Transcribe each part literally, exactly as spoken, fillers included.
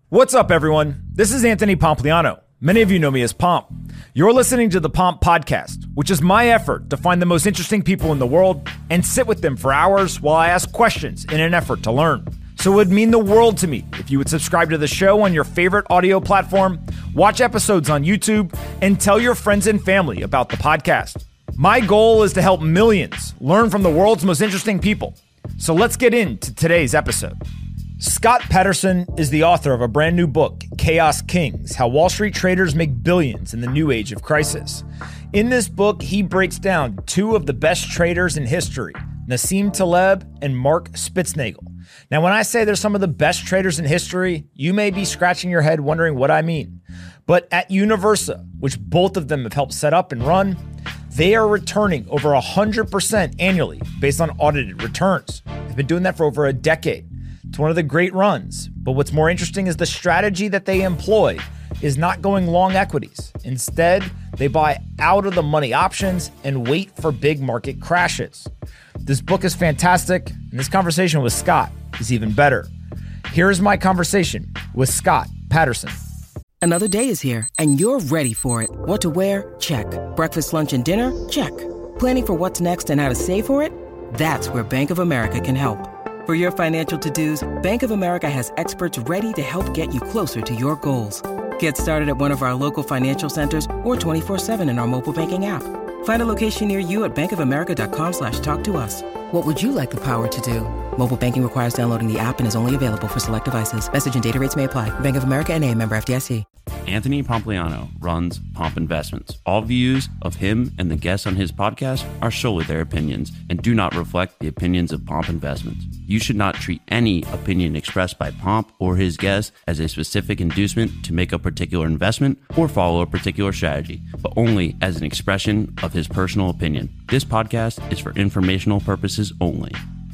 What's up, everyone? This is Anthony Pompliano. Many of you know me as Pomp. You're listening to the Pomp Podcast, which is my effort to find the most interesting people in the world and sit with them for hours while I ask questions in an effort to learn. So it would mean the world to me if you would subscribe to the show on your favorite audio platform, watch episodes on YouTube, and tell your friends and family about the podcast. My goal is to help millions learn from the world's most interesting people. So let's get into today's episode. Scott Patterson is the author of a brand new book, Chaos Kings: How Wall Street Traders Make Billions in the New Age of Crisis. In this book, he breaks down two of the best traders in history, Nassim Taleb and Mark Spitznagel. Now, when I say they're some of the best traders in history, you may be scratching your head wondering what I mean. But at Universa, which both of them have helped set up and run, they are returning over one hundred percent annually based on audited returns. They've been doing that for over a decade. It's one of the great runs, but what's more interesting is the strategy that they employ is not going long equities. Instead, they buy out of the money options and wait for big market crashes. This book is fantastic, and this conversation with Scott is even better. Here's my conversation with Scott Patterson. Another day is here, and you're ready for it. What to wear? Check. Breakfast, lunch, and dinner? Check. Planning for what's next and how to save for it? That's where Bank of America can help. For your financial to-dos, Bank of America has experts ready to help get you closer to your goals. Get started at one of our local financial centers or twenty-four seven in our mobile banking app. Find a location near you at bankofamerica.com slash talk to us. What would you like the power to do? Mobile banking requires downloading the app and is only available for select devices. Message and data rates may apply. Bank of America N A, member F D I C. Anthony Pompliano runs Pomp Investments. All views of him and the guests on his podcast are solely their opinions and do not reflect the opinions of Pomp Investments. You should not treat any opinion expressed by Pomp or his guests as a specific inducement to make a particular investment or follow a particular strategy, but only as an expression of his personal opinion. This podcast is for informational purposes only.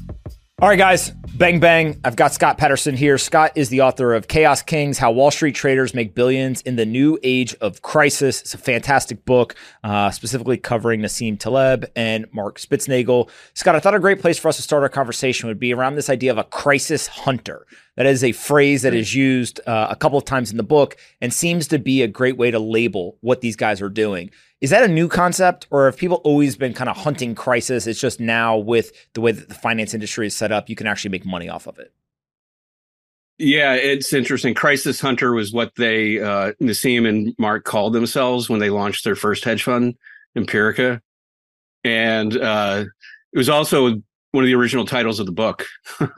All right, guys, bang, bang. I've got Scott Patterson here. Scott is the author of Chaos Kings: How Wall Street Traders Make Billions in the New Age of Crisis. It's a fantastic book, uh, specifically covering Nassim Taleb and Mark Spitznagel. Scott, I thought a great place for us to start our conversation would be around this idea of a crisis hunter. That is a phrase that is used uh, a couple of times in the book and seems to be a great way to label what these guys are doing. Is that a new concept, or have people always been kind of hunting crisis? It's just now with the way that the finance industry is set up, you can actually make money off of it. Yeah, it's interesting. Crisis hunter was what they, uh, Nassim and Mark called themselves when they launched their first hedge fund, Empirica. And uh, it was also one of the original titles of the book,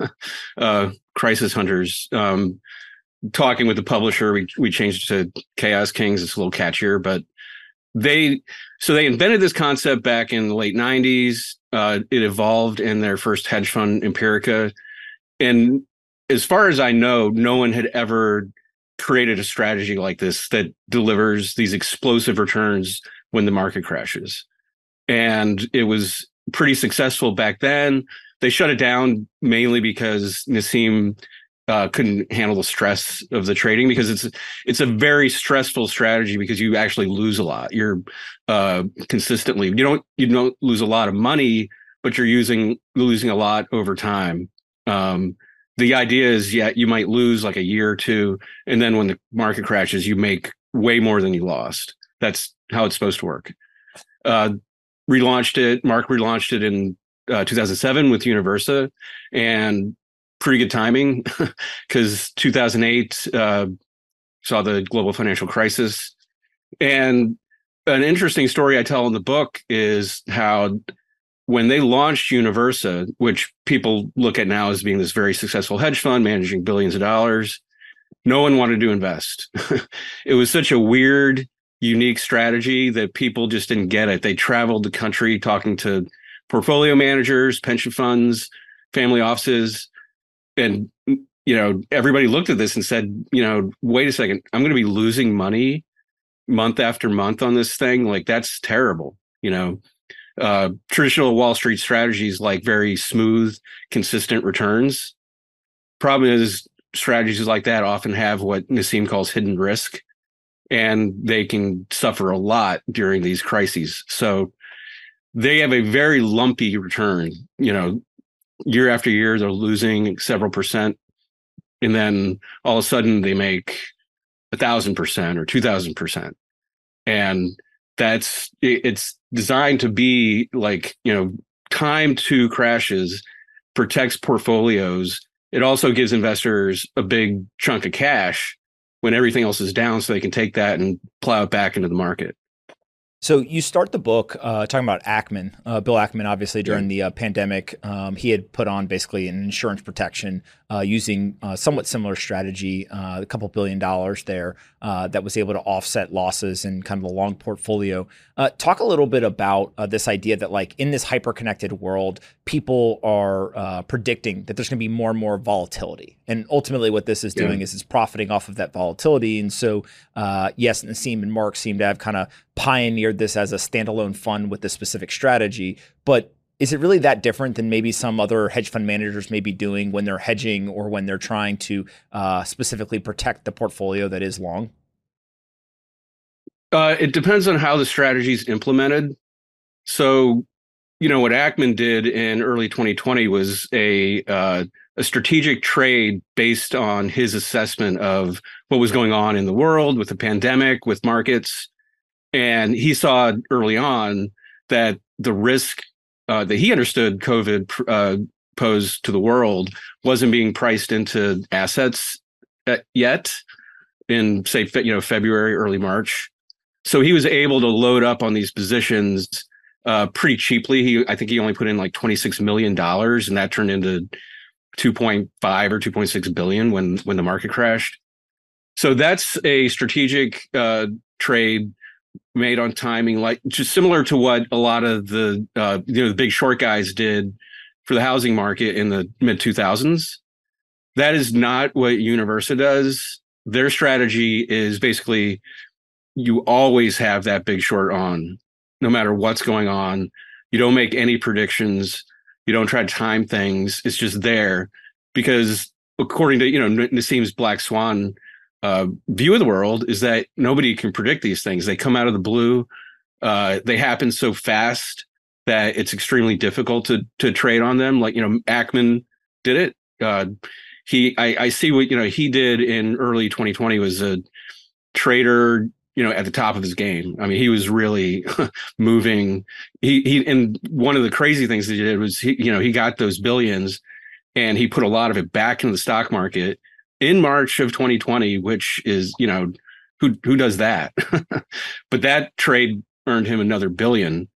uh, Crisis Hunters. Um, talking with the publisher, we, we changed it to Chaos Kings. It's a little catchier, but They so they invented this concept back in the late nineties. Uh, it evolved in their first hedge fund, Empirica. And as far as I know, no one had ever created a strategy like this that delivers these explosive returns when the market crashes. And it was pretty successful back then. They shut it down mainly because Nassim Uh, couldn't handle the stress of the trading, because it's it's a very stressful strategy because you actually lose a lot. You're uh, consistently you don't you don't lose a lot of money, but you're using losing a lot over time. Um, the idea is, yeah, you might lose like a year or two, and then when the market crashes, you make way more than you lost. That's how it's supposed to work. Uh, relaunched it. Mark relaunched it in uh, two thousand seven with Universa, and pretty good timing because two thousand eight uh, saw the global financial crisis. And an interesting story I tell in the book is how when they launched Universa, which people look at now as being this very successful hedge fund managing billions of dollars, no one wanted to invest. It was such a weird, unique strategy that people just didn't get it. They traveled the country talking to portfolio managers, pension funds, family offices. And, you know, everybody looked at this and said, you know, wait a second, I'm going to be losing money month after month on this thing. Like, that's terrible. You know, uh, traditional Wall Street strategies like very smooth, consistent returns. Problem is, strategies like that often have what Nassim calls hidden risk, and they can suffer a lot during these crises. So they have a very lumpy return, you know, year after year, they're losing several percent. and then all of a sudden they make a thousand percent or two thousand percent. And that's, it's designed to be like, you know, time to crashes, protects portfolios. It also gives investors a big chunk of cash when everything else is down, so they can take that and plow it back into the market. So you start the book uh, talking about Ackman, uh, Bill Ackman, obviously during yeah. the uh, pandemic. Um, he had put on basically an insurance protection uh, using uh, somewhat similar strategy, uh, a couple billion dollars there uh, that was able to offset losses in kind of a long portfolio. Uh, talk a little bit about uh, this idea that like in this hyper-connected world, people are uh, predicting that there's going to be more and more volatility. And ultimately what this is doing yeah. is it's profiting off of that volatility. And so uh, yes, Nassim and Mark seem to have kind of pioneered this as a standalone fund with this specific strategy, but is it really that different than maybe some other hedge fund managers may be doing when they're hedging or when they're trying to uh, specifically protect the portfolio that is long? Uh, it depends on how the strategy is implemented. So, you know, what Ackman did in early twenty twenty was a uh, a strategic trade based on his assessment of what was going on in the world with the pandemic, with markets. And he saw early on that the risk uh, that he understood COVID uh, posed to the world wasn't being priced into assets yet in, say, you know, February, early March. So he was able to load up on these positions uh, pretty cheaply. He, I think he only put in like twenty-six million dollars, and that turned into two point five or two point six billion when when the market crashed. So that's a strategic uh, trade made on timing, like just similar to what a lot of the uh, you know the big short guys did for the housing market in the mid two thousands. That is not what Universa does. Their strategy is basically you always have that big short on, no matter what's going on. You don't make any predictions. You don't try to time things. It's just there because according to you know Nassim's Black Swan uh, view of the world is that nobody can predict these things. They come out of the blue. Uh, they happen so fast that it's extremely difficult to to trade on them. Like, you know, Ackman did it. Uh, he, I, I see what, you know, he did in early twenty twenty was a trader, you know, at the top of his game. I mean, he was really moving. He, he, and one of the crazy things that he did was, he, you know, he got those billions and he put a lot of it back into the stock market in March of twenty twenty, which is, you know, who, who does that? But that trade earned him another billion.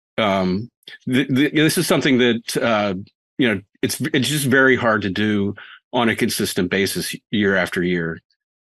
Um, th- th- this is something that, uh, you know, it's, it's just very hard to do on a consistent basis year after year.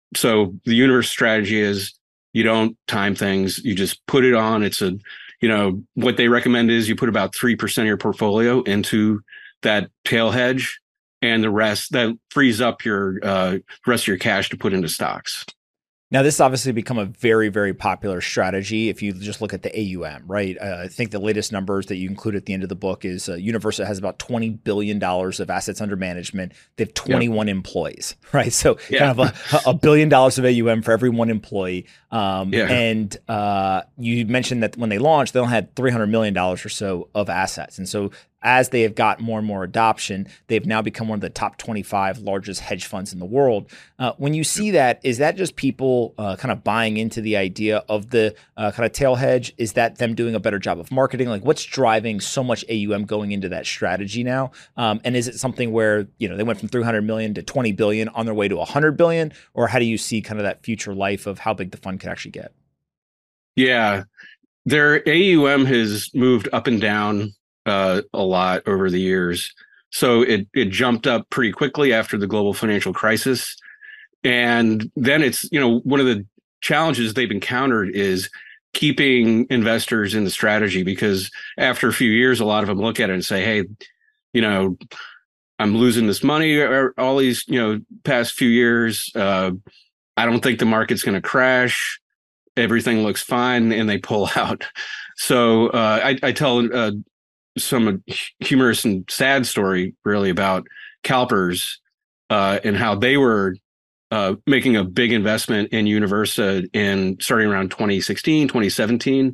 So the Universe strategy is you don't time things. You just put it on. It's a, you know, what they recommend is you put about three percent of your portfolio into that tail hedge, and the rest that frees up your uh, rest of your cash to put into stocks. Now, this has obviously become a very, very popular strategy if you just look at the A U M, right? Uh, I think the latest numbers that you include at the end of the book is uh, Universa has about twenty billion dollars of assets under management. They have twenty-one yep. employees, right? So yeah. kind of a, a billion dollars of A U M for every one employee. Um, yeah. And uh, you mentioned that when they launched, they only had three hundred million dollars or so of assets. And so as they have got more and more adoption, they've now become one of the top twenty-five largest hedge funds in the world. Uh, when you see that, is that just people uh, kind of buying into the idea of the uh, kind of tail hedge? Is that them doing a better job of marketing? Like, what's driving so much A U M going into that strategy now? Um, and is it something where, you know, they went from three hundred million to twenty billion on their way to one hundred billion? Or how do you see kind of that future life of how big the fund could actually get? Yeah, their A U M has moved up and down Uh, a lot over the years. So it it jumped up pretty quickly after the global financial crisis. And then it's, you know, one of the challenges they've encountered is keeping investors in the strategy, because after a few years, a lot of them look at it and say, hey, you know, I'm losing this money all these, you know, past few years. Uh, I don't think the market's going to crash. Everything looks fine. And they pull out. So uh, I, I tell uh, some humorous and sad story really about CalPERS uh, and how they were uh, making a big investment in Universa in starting around twenty sixteen, twenty seventeen.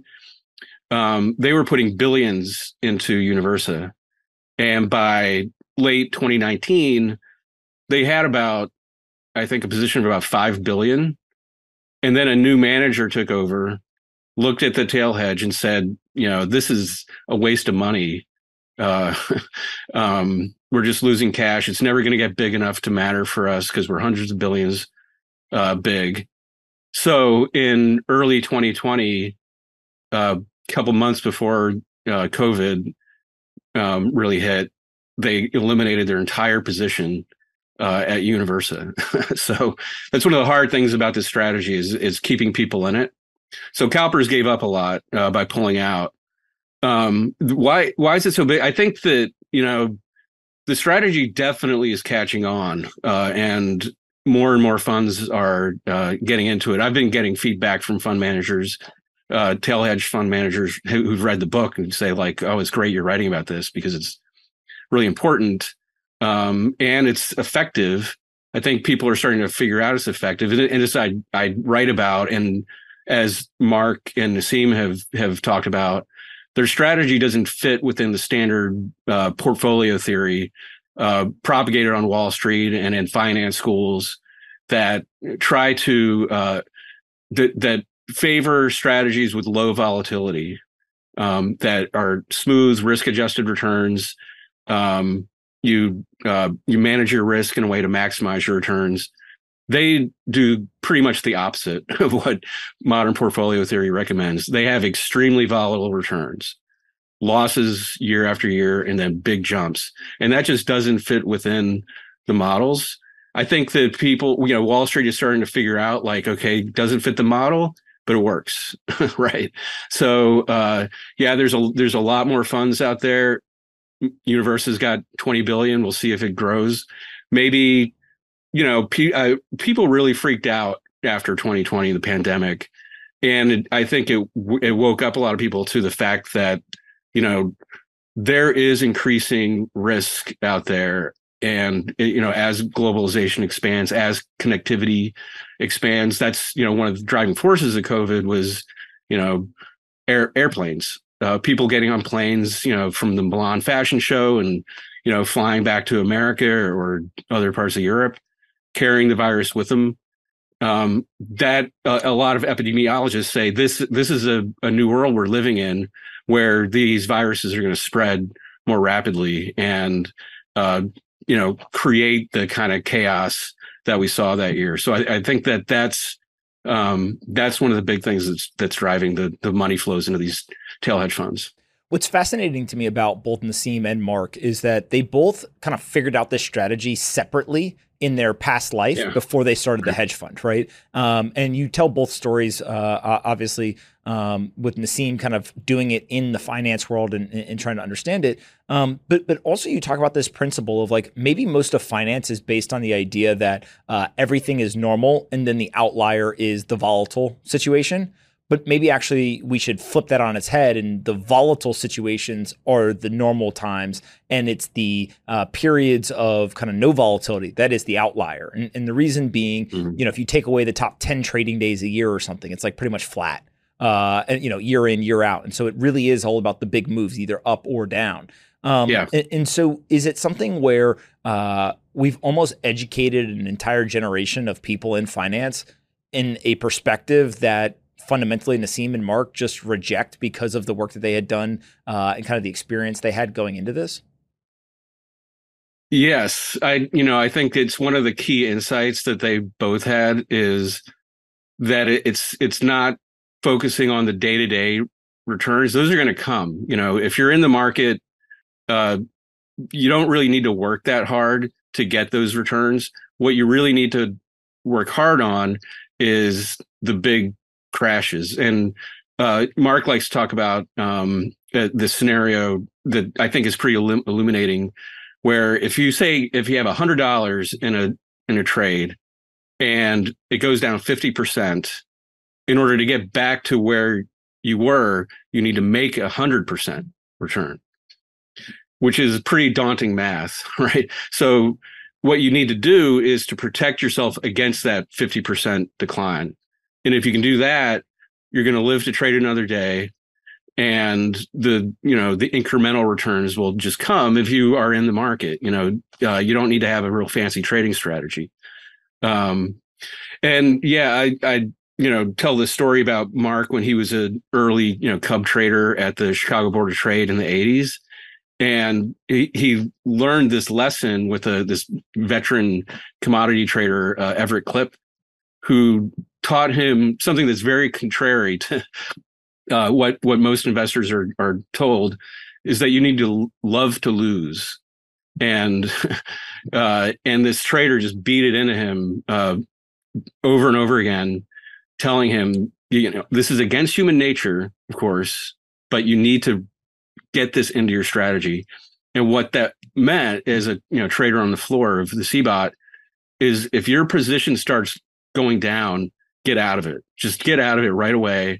Um, they were putting billions into Universa. And by late twenty nineteen, they had about I think, a position of about five billion. And then a new manager took over, looked at the tail hedge and said, you know, this is a waste of money. Uh, um, we're just losing cash. It's never going to get big enough to matter for us because we're hundreds of billions uh, big. So in early twenty twenty, a uh, couple months before uh, COVID um, really hit, they eliminated their entire position uh, at Universa. So that's one of the hard things about this strategy is, is keeping people in it. So CalPERS gave up a lot uh, by pulling out. Um, why, why is it so big? I think that, you know, the strategy definitely is catching on, uh, and more and more funds are uh, getting into it. I've been getting feedback from fund managers, uh, tail hedge fund managers who, who've read the book and say like, oh, it's great you're writing about this because it's really important. Um, and it's effective. I think people are starting to figure out it's effective. And, and it's I, I write about, and as Mark and Nassim have, have talked about, their strategy doesn't fit within the standard uh, portfolio theory uh, propagated on Wall Street and in finance schools that try to uh, that that favor strategies with low volatility, um, that are smooth risk-adjusted returns. Um, you uh, you manage your risk in a way to maximize your returns. They do pretty much the opposite of what modern portfolio theory recommends. They have extremely volatile returns, losses year after year, and then big jumps. And that just doesn't fit within the models. I think that people, you know, Wall Street is starting to figure out like, okay, doesn't fit the model, but it works, right? So, uh, yeah, there's a there's a lot more funds out there. Universa's got twenty billion. We'll see if it grows. Maybe, you know, pe- uh, people really freaked out after twenty twenty, the pandemic. And it, I think it it woke up a lot of people to the fact that, you know, there is increasing risk out there. And, you know, as globalization expands, as connectivity expands, that's, you know, one of the driving forces of COVID was, you know, air, airplanes, uh, people getting on planes, you know, from the Milan Fashion Show and, you know, flying back to America or other parts of Europe, carrying the virus with them. Um, that uh, a lot of epidemiologists say this this is a, a new world we're living in, where these viruses are going to spread more rapidly and, uh, you know, create the kind of chaos that we saw that year. So I, I think that that's um, that's one of the big things that's that's driving the the money flows into these tail hedge funds. What's fascinating to me about both Nassim and Mark is that they both kind of figured out this strategy separately in their past life yeah. before they started the hedge fund, right? Um, and you tell both stories, uh, obviously, um, with Nassim kind of doing it in the finance world and, and trying to understand it. Um, but but also you talk about this principle of like maybe most of finance is based on the idea that uh, everything is normal and then the outlier is the volatile situation. But maybe actually we should flip that on its head, and the volatile situations are the normal times, and it's the uh, periods of kind of no volatility that is the outlier. And, and the reason being, mm-hmm. you know, if you take away the top ten trading days a year or something, it's like pretty much flat, uh, and you know, year in, year out. And so it really is all about the big moves, either up or down. Um, yeah. and, and so is it something where uh, we've almost educated an entire generation of people in finance in a perspective that fundamentally Nassim and Mark just reject because of the work that they had done uh, and kind of the experience they had going into this? Yes. I, you know, I think it's one of the key insights that they both had is that it, it's, it's not focusing on the day-to-day returns. Those are going to come, you know, if you're in the market, uh, you don't really need to work that hard to get those returns. What you really need to work hard on is the big crashes. And uh, Mark likes to talk about um, uh, the scenario that I think is pretty illum- illuminating, where if you say if you have one hundred dollars in a in a trade and it goes down fifty percent, in order to get back to where you were, you need to make a one hundred percent return, which is pretty daunting math, right? So what you need to do is to protect yourself against that fifty percent decline. And if you can do that, you're going to live to trade another day, and the you know the incremental returns will just come if you are in the market. You know, uh, you don't need to have a real fancy trading strategy. Um, and yeah, I, I, you know, tell this story about Mark when he was an early, you know, cub trader at the Chicago Board of Trade in the eighties. And he, he learned this lesson with a, this veteran commodity trader, uh, Everett Klipp, who taught him something that's very contrary to uh, what, what most investors are, are told, is that you need to love to lose. And uh, and this trader just beat it into him uh, over and over again, telling him, you know, this is against human nature, of course, but you need to get this into your strategy. And what that meant as a you know trader on the floor of the C B O T is if your position starts going down, get out of it. Just get out of it right away.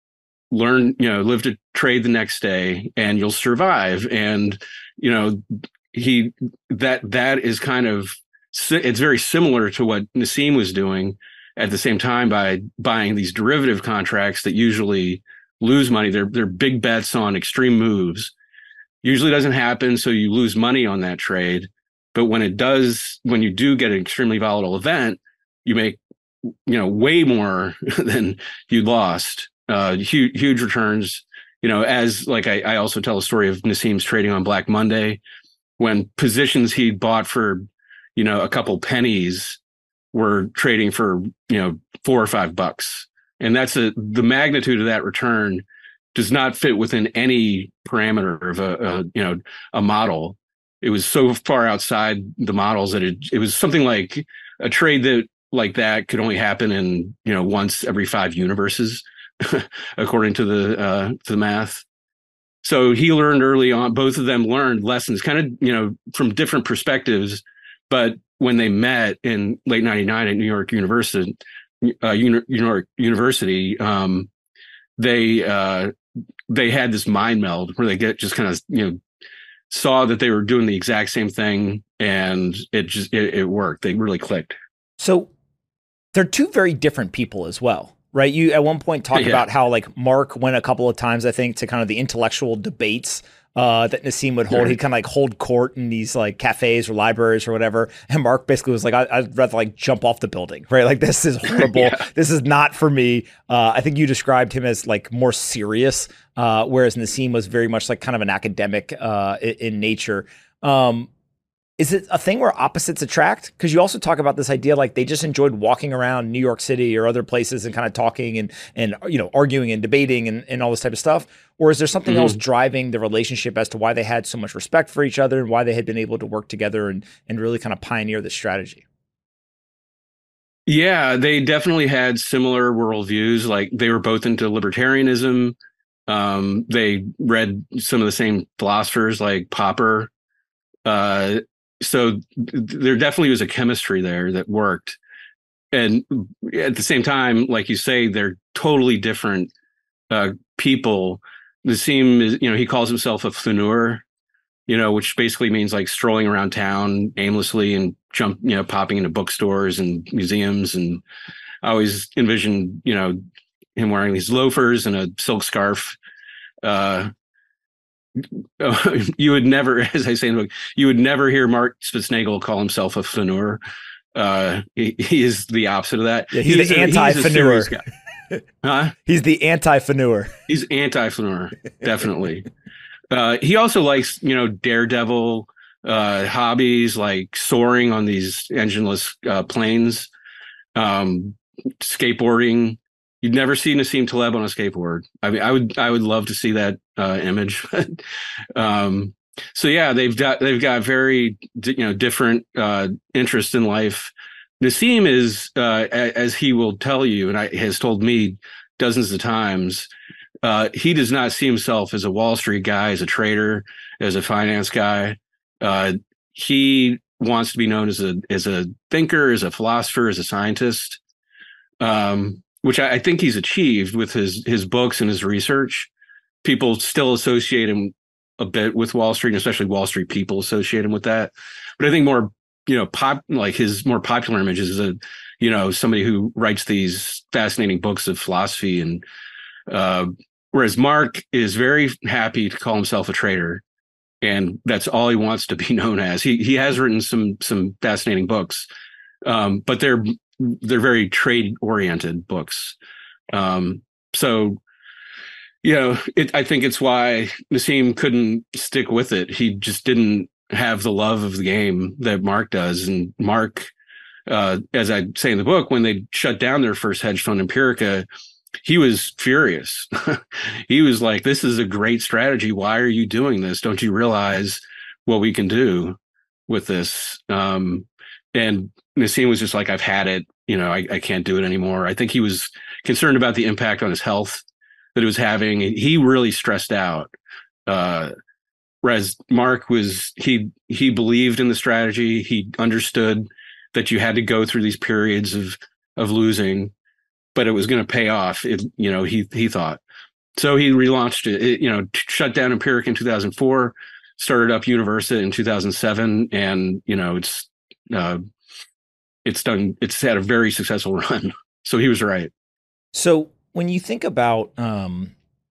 Learn, you know, live to trade the next day, and you'll survive. And you know. He that that is kind of it's very similar to what Nassim was doing at the same time by buying these derivative contracts that usually lose money. They're they're big bets on extreme moves. Usually doesn't happen, so you lose money on that trade. But when it does, when you do get an extremely volatile event, you make you know way more than you lost. Uh, huge huge returns. You know, as like I, I also tell a story of Nassim's trading on Black Monday, when positions he'd bought for, you know, a couple pennies were trading for, you know, four or five bucks. And that's a, the magnitude of that return does not fit within any parameter of a, a you know, a model. It was so far outside the models that it, it was something like a trade that like that could only happen in, you know, once every five universes, according to the, uh, to the math. So he learned early on, both of them learned lessons kind of, you know, from different perspectives. But when they met in late ninety-nine at New York University, uh, New York University, um, they uh, they had this mind meld where they get just kind of, you know, saw that they were doing the exact same thing, and it just it, it worked. They really clicked. So they're two very different people as well. Right. You at one point talked yeah. about how like Mark went a couple of times, I think, to kind of the intellectual debates uh, that Nassim would hold. Right. He'd kind of like hold court in these like cafes or libraries or whatever. And Mark basically was like, I- I'd rather like jump off the building. Right. Like, this is horrible. yeah. This is not for me. Uh, I think you described him as like more serious, uh, whereas Nassim was very much like kind of an academic uh, in, in nature. Um, Is it a thing where opposites attract? Because you also talk about this idea like they just enjoyed walking around New York City or other places and kind of talking and and you know arguing and debating and, and all this type of stuff. Or is there something mm-hmm. else driving the relationship as to why they had so much respect for each other and why they had been able to work together and and really kind of pioneer this strategy? Yeah, they definitely had similar worldviews. Like they were both into libertarianism. Um, they read some of the same philosophers like Popper. Uh, So there definitely was a chemistry there that worked. And at the same time, like you say, they're totally different uh, people. Nassim is, you know, he calls himself a flaneur, you know, which basically means like strolling around town aimlessly and jump, you know, popping into bookstores and museums. And I always envisioned, you know, him wearing these loafers and a silk scarf. Uh, you would never, as I say in the book, you would never hear Mark Spitznagel call himself a flaneur. Uh, he, he is the opposite of that. Yeah, he's, he's the anti-flaneur. Huh? He's the anti-flaneur. He's anti-flaneur, definitely. uh, he also likes, you know, daredevil uh, hobbies like soaring on these engineless uh, planes, um, skateboarding. You'd never see Nassim Taleb on a skateboard. I mean, I would, I would love to see that uh, image. um, so yeah, they've got, they've got very, you know, different uh, interests in life. Nassim is, uh, as he will tell you, and I, has told me dozens of times, uh, he does not see himself as a Wall Street guy, as a trader, as a finance guy. Uh, he wants to be known as a, as a thinker, as a philosopher, as a scientist. Um, which I think he's achieved with his his books and his research. People still associate him a bit with Wall Street, and especially Wall Street people associate him with that. But I think more, you know, pop like his more popular image is a, you know, somebody who writes these fascinating books of philosophy. And uh, whereas Mark is very happy to call himself a trader, and that's all he wants to be known as. He he has written some some fascinating books, Um, but they're they're very trade oriented books. Um, so, you know, it, I think it's why Nassim couldn't stick with it. He just didn't have the love of the game that Mark does. And Mark, uh, as I say in the book, when they shut down their first hedge fund, Empirica, he was furious. He was like, this is a great strategy. Why are you doing this? Don't you realize what we can do with this? Um, and Nassim was just like, I've had it. You know, I, I can't do it anymore. I think he was concerned about the impact on his health that it was having. He really stressed out. Uh, whereas Mark was, he, he believed in the strategy. He understood that you had to go through these periods of, of losing, but it was going to pay off. It, you know, he, he thought. So he relaunched it, it you know, shut down Empirica in two thousand four, started up Universa in two thousand seven. And, you know, it's, uh, it's done, it's had a very successful run. So he was right. So when you think about um,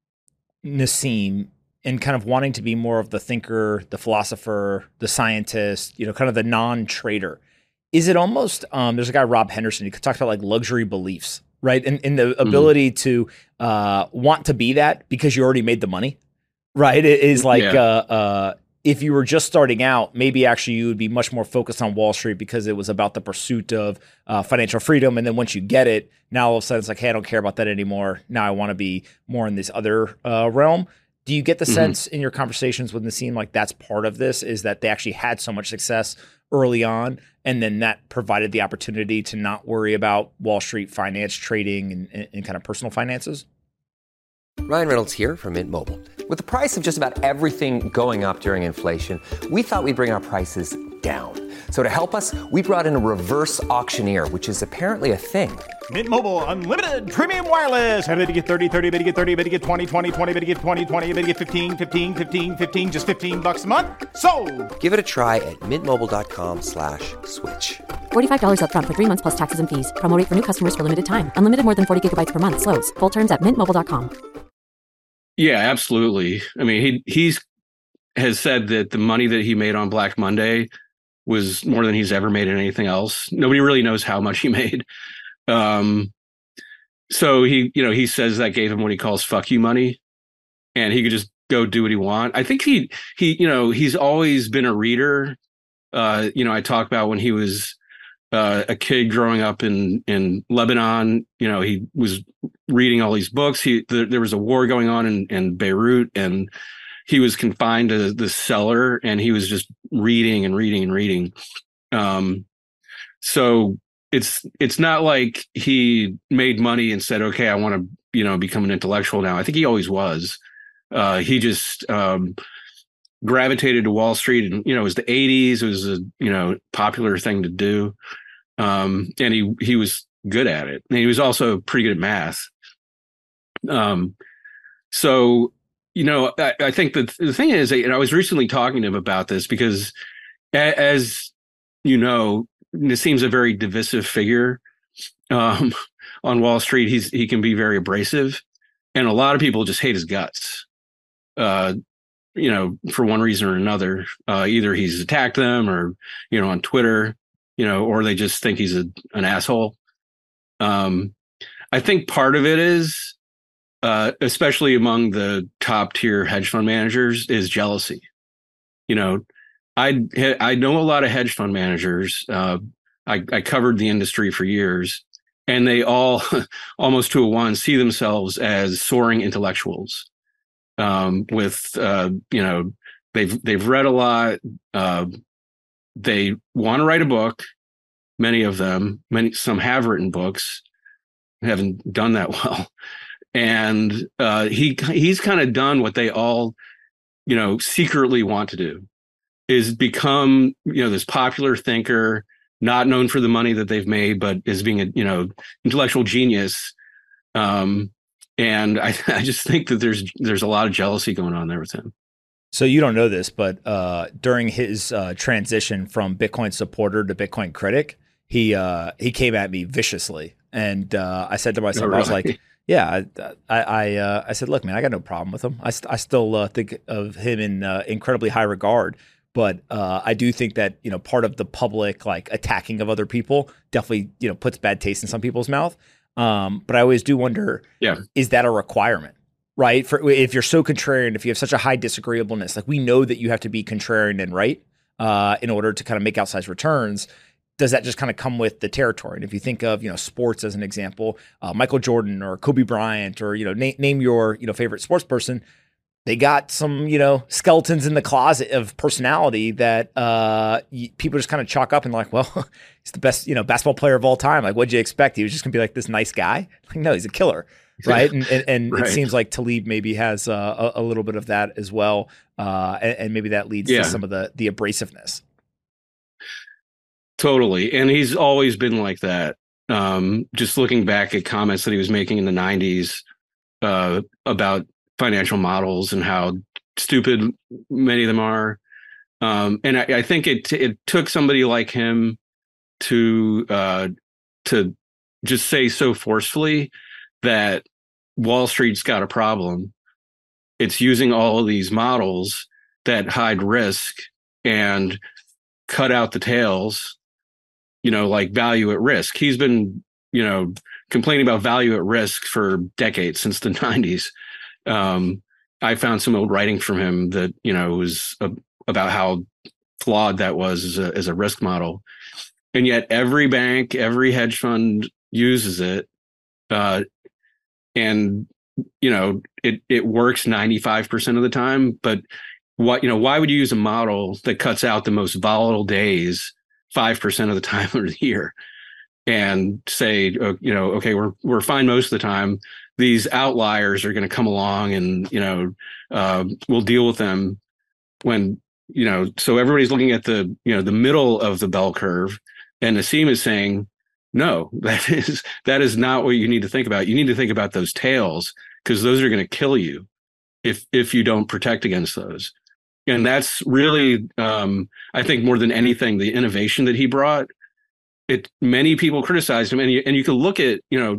Nassim and kind of wanting to be more of the thinker, the philosopher, the scientist, you know, kind of the non-trader, is it almost, um, there's a guy, Rob Henderson, he talks about like luxury beliefs, right? And, and the ability mm-hmm. to uh, want to be that because you already made the money, right? It is like, yeah. uh, uh, if you were just starting out, maybe actually you would be much more focused on Wall Street because it was about the pursuit of uh, financial freedom. And then once you get it, now all of a sudden it's like, hey, I don't care about that anymore. Now I want to be more in this other uh, realm. Do you get the mm-hmm. sense in your conversations with Nassim like that's part of this, is that they actually had so much success early on, and then that provided the opportunity to not worry about Wall Street finance, trading, and, and kind of personal finances? Ryan Reynolds here from Mint Mobile. With the price of just about everything going up during inflation, we thought we'd bring our prices down. So to help us, we brought in a reverse auctioneer, which is apparently a thing. Mint Mobile Unlimited Premium Wireless. How to get thirty, thirty, how to get thirty, how to get twenty, twenty, twenty, how to get twenty, twenty, how to get fifteen, fifteen, fifteen, fifteen, just fifteen bucks a month? Sold! Give it a try at mintmobile.com slash switch. forty-five dollars up front for three months plus taxes and fees. Promo rate for new customers for limited time. Unlimited more than forty gigabytes per month. Slows full terms at mint mobile dot com. Yeah, absolutely. I mean, he he's has said that the money that he made on Black Monday was more than he's ever made in anything else. Nobody really knows how much he made. Um, so he, you know, he says that gave him what he calls "fuck you" money, and he could just go do what he want. I think he he, you know, he's always been a reader. Uh, you know, I talk about when he was uh, a kid growing up in in Lebanon. You know, he was reading all these books. He there, there was a war going on in, in Beirut, and he was confined to the cellar, and he was just reading and reading and reading. Um, so it's it's not like he made money and said, "Okay, I want to, you know, become an intellectual now." I think he always was. Uh, he just um, gravitated to Wall Street, and you know, it was the eighties. It was a you know popular thing to do, um, and he he was good at it, and he was also pretty good at math. Um, so, you know, I, I think that the thing is, and I was recently talking to him about this because, a, as you know, Nassim's a very divisive figure um, on Wall Street. He's he can be very abrasive, and a lot of people just hate his guts. Uh, you know, for one reason or another, uh, either he's attacked them, or you know, on Twitter, you know, or they just think he's a, an asshole. Um, I think part of it is. Uh, especially among the top tier hedge fund managers, is jealousy. You know, I I know a lot of hedge fund managers. Uh, I, I covered the industry for years, and they all, almost to a one, see themselves as soaring intellectuals. Um, with uh, you know, they've they've read a lot. Uh, they want to write a book. Many of them, many some have written books, haven't done that well. And uh, he he's kind of done what they all, you know, secretly want to do, is become, you know, this popular thinker, not known for the money that they've made, but as being a, you know, intellectual genius. Um, and I, I just think that there's there's a lot of jealousy going on there with him. So you don't know this, but uh, during his uh, transition from Bitcoin supporter to Bitcoin critic, he uh, he came at me viciously, and uh, I said to myself, oh, really? I was like. Yeah, I I, uh, I said, look, man, I got no problem with him. I, st- I still uh, think of him in uh, incredibly high regard. But uh, I do think that, you know, part of the public like attacking of other people definitely, you know, puts bad taste in some people's mouth. Um, but I always do wonder, yeah. is that a requirement, right? For if you're so contrarian, if you have such a high disagreeableness, like we know that you have to be contrarian and right uh, in order to kind of make outsized returns. Does that just kind of come with the territory? And if you think of, you know, sports as an example, uh, Michael Jordan or Kobe Bryant, or, you know, na- name your, you know, favorite sports person, they got some, you know, skeletons in the closet of personality that uh, y- people just kind of chalk up and like, well, he's the best, you know, basketball player of all time. Like, what'd you expect? He was just gonna be like this nice guy? Like, no, he's a killer, right? And and, and right. It seems like Talib maybe has uh, a, a little bit of that as well, uh, and, and maybe that leads yeah. to some of the the abrasiveness. Totally, and he's always been like that. Um, just looking back at comments that he was making in the nineties uh, about financial models and how stupid many of them are. Um, and I, I think it it took somebody like him to uh, to just say so forcefully that Wall Street's got a problem. It's using all of these models that hide risk and cut out the tails, you know, like value at risk. He's been, you know, complaining about value at risk for decades, since the nineties. Um, I found some old writing from him that, you know, was a, about how flawed that was as a, as a risk model. And yet every bank, every hedge fund uses it. Uh, and, you know, it, it works ninety-five percent of the time. But what, you know, why would you use a model that cuts out the most volatile days five percent of the time of the year and say, uh, you know, okay, we're, we're fine most of the time. These outliers are going to come along and, you know, uh, we'll deal with them when, you know, so everybody's looking at the, you know, the middle of the bell curve, and Nassim is saying, no, that is, that is not what you need to think about. You need to think about those tails, because those are going to kill you if, if you don't protect against those. And that's really, um, I think more than anything, the innovation that he brought. It, many people criticized him, and you, and you can look at, you know,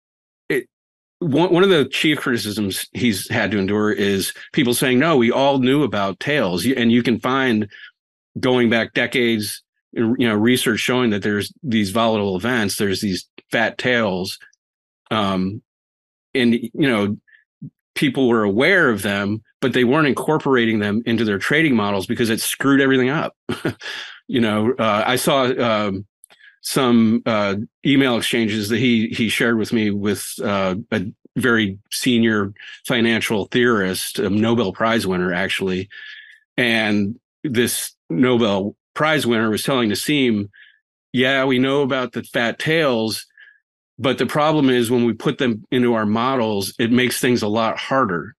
One, one of the chief criticisms he's had to endure is people saying, no, we all knew about tails. And you can find, going back decades, you know, research showing that there's these volatile events, there's these fat tails. Um, and, you know, people were aware of them, but they weren't incorporating them into their trading models because it screwed everything up. you know, uh, I saw um, some uh, email exchanges that he he shared with me with uh, a very senior financial theorist, a Nobel Prize winner, actually. And this Nobel Prize winner was telling Nassim, yeah, we know about the fat tails, but the problem is when we put them into our models, it makes things a lot harder.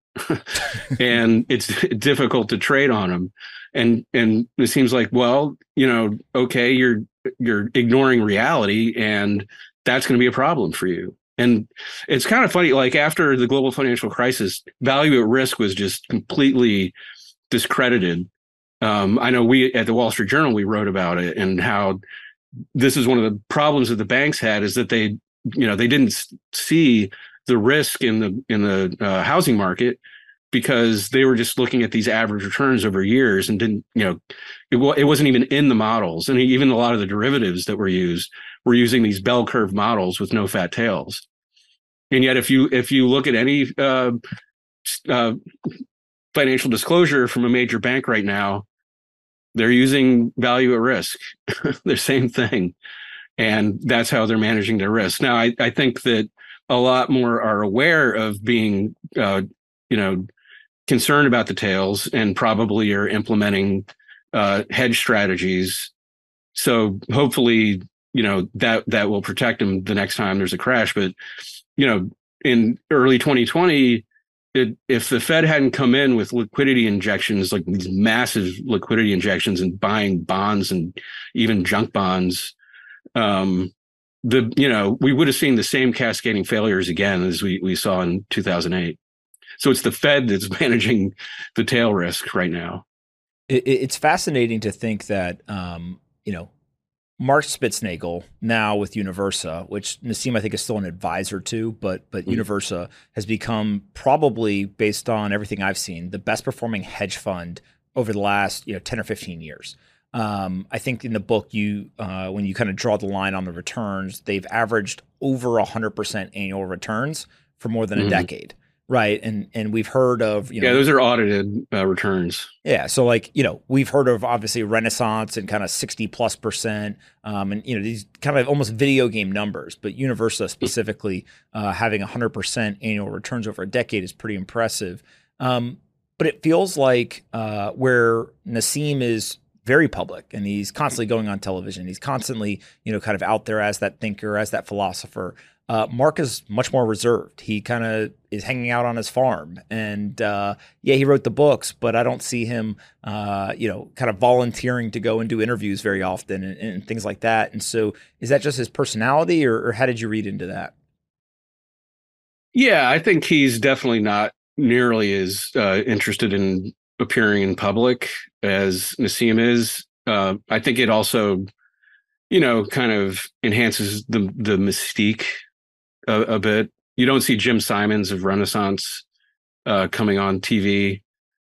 and it's difficult to trade on them. And and it seems like, well, you know, okay, you're you're ignoring reality, and that's going to be a problem for you. And it's kind of funny, like after the global financial crisis, value at risk was just completely discredited. Um, I know we at the Wall Street Journal, we wrote about it, and how this is one of the problems that the banks had, is that they, you know, they didn't see the risk in the in the uh, housing market, because they were just looking at these average returns over years and didn't, you know, it, it wasn't even in the models. And even a lot of the derivatives that were used were using these bell curve models with no fat tails. And yet, if you if you look at any uh, uh, financial disclosure from a major bank right now, they're using value at risk, the same thing. And that's how they're managing their risk. Now, I, I think that a lot more are aware of being, uh, you know, concerned about the tails, and probably are implementing uh, hedge strategies. So hopefully, you know, that that will protect them the next time there's a crash. But, you know, in early twenty twenty, it, if the Fed hadn't come in with liquidity injections, like these massive liquidity injections and buying bonds and even junk bonds, um, the you know, we would have seen the same cascading failures again as we, we saw in two thousand eight. So it's the Fed that's managing the tail risk right now. It, it's fascinating to think that, um, you know, Mark Spitznagel, now with Universa, which Nassim I think is still an advisor to, but but mm. Universa has become, probably based on everything I've seen, the best performing hedge fund over the last, you know, ten or fifteen years. Um, I think in the book, you uh, when you kind of draw the line on the returns, they've averaged over one hundred percent annual returns for more than a mm-hmm. decade. Right. And and we've heard of, you know, yeah, those are audited uh, returns. Yeah. So like, you know, we've heard of obviously Renaissance and kind of sixty plus percent. Um, and, you know, these kind of almost video game numbers, but Universa specifically uh, having one hundred percent annual returns over a decade is pretty impressive. Um, but it feels like uh, where Nassim is very public and he's constantly going on television, he's constantly, you know, kind of out there as that thinker, as that philosopher. Uh, Mark is much more reserved. He kind of is hanging out on his farm, and uh, yeah, he wrote the books, but I don't see him, uh, you know, kind of volunteering to go and do interviews very often and, and things like that. And so, is that just his personality, or, or how did you read into that? Yeah, I think he's definitely not nearly as uh, interested in appearing in public as Nassim is. Uh, I think it also, you know, kind of enhances the the mystique A, a bit. You don't see Jim Simons of Renaissance uh, coming on T V.